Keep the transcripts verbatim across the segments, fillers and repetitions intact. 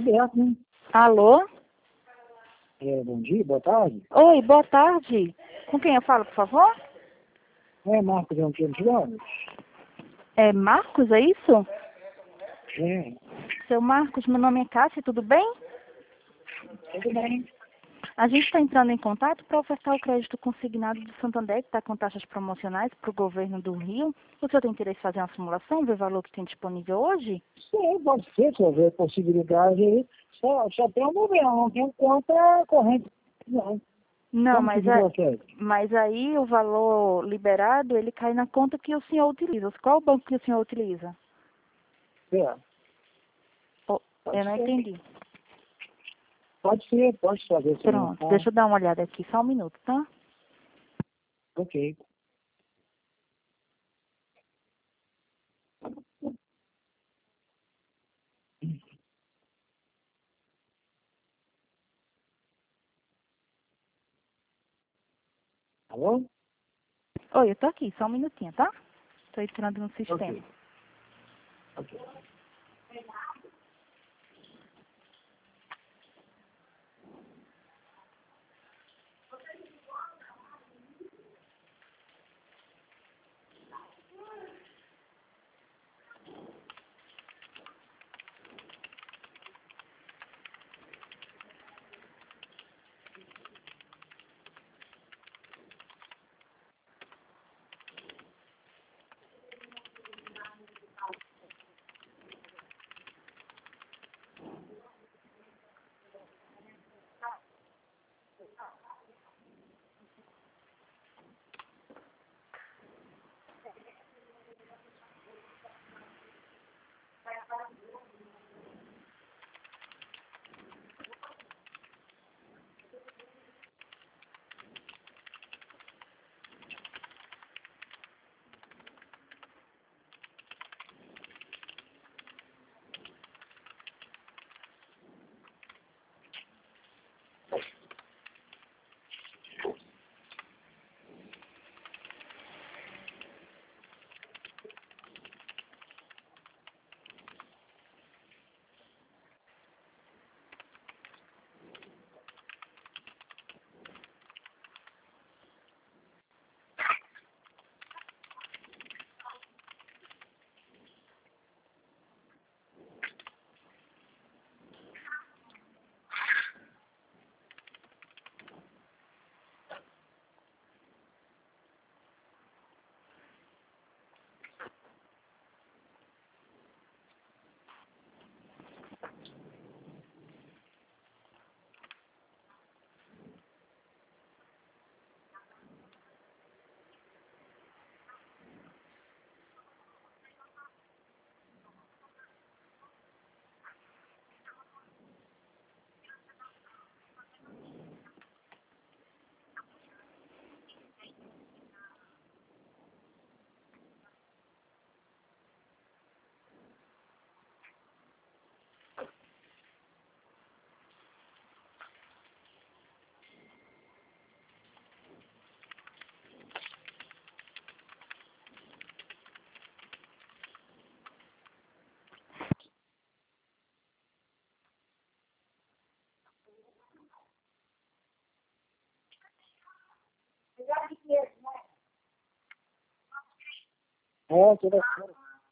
aberto, né? Alô? É, bom dia, boa tarde. Oi, boa tarde. Com quem eu falo, por favor? É, Marcos, é um time de jogos? É Marcos, é isso? É, Seu Marcos, meu nome é Cássia, tudo bem? tudo bem. A gente está entrando em contato para ofertar o crédito consignado do Santander, que está com taxas promocionais para o governo do Rio. O senhor tem interesse em fazer uma simulação, ver o valor que tem disponível hoje? Sim, pode ser, se houver possibilidade aí. Só, só tem um governo, não tem conta corrente. Não. Não, Como que mas, a, você? mas aí o valor liberado, ele cai na conta que o senhor utiliza. Qual banco que o senhor utiliza? É, Oh, pode eu não ser. entendi. Pode ser, pode fazer Pronto, simulação. deixa eu dar uma olhada aqui, só um minuto, tá? Ok. Alô? Oi, eu tô aqui, só um minutinho, tá? Tô entrando no sistema. Ok. Ok. É, toda hora.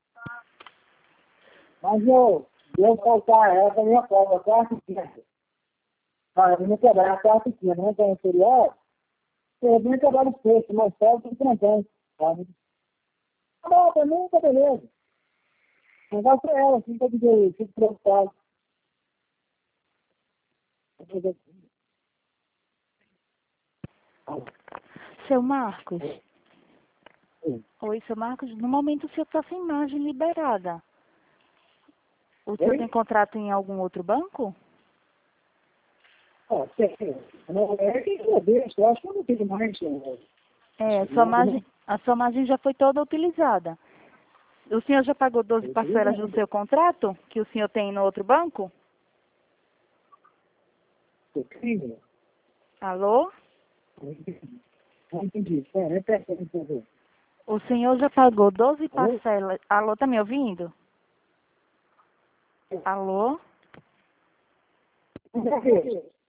Mas eu, eu faltar essa minha prova, quarta e quinta. Ah, eu vou quebrar a quarta e quinta, não tem inferior. Eu vim quebrar os peixes, mas só tem que não tem, sabe? Tá bom, pra mim tá beleza. Não vai pra ela, assim, tem que ficar preocupado. Seu Marcos. Oi, seu Marcos. No momento o senhor está sem margem liberada. O senhor tem Oi? contrato em algum outro banco? Ó, tem. Não, é que eu deixo, eu acho que eu não tenho mais. É, a sua Nada, margem, não. a sua margem já foi toda utilizada. O senhor já pagou doze Eu tenho parcelas do nada. seu contrato que o senhor tem no outro banco? Eu tenho. Alô? Não entendi. É, repete aí, por favor. O senhor já pagou doze Alô? parcelas. Alô, tá me ouvindo? Alô? Não é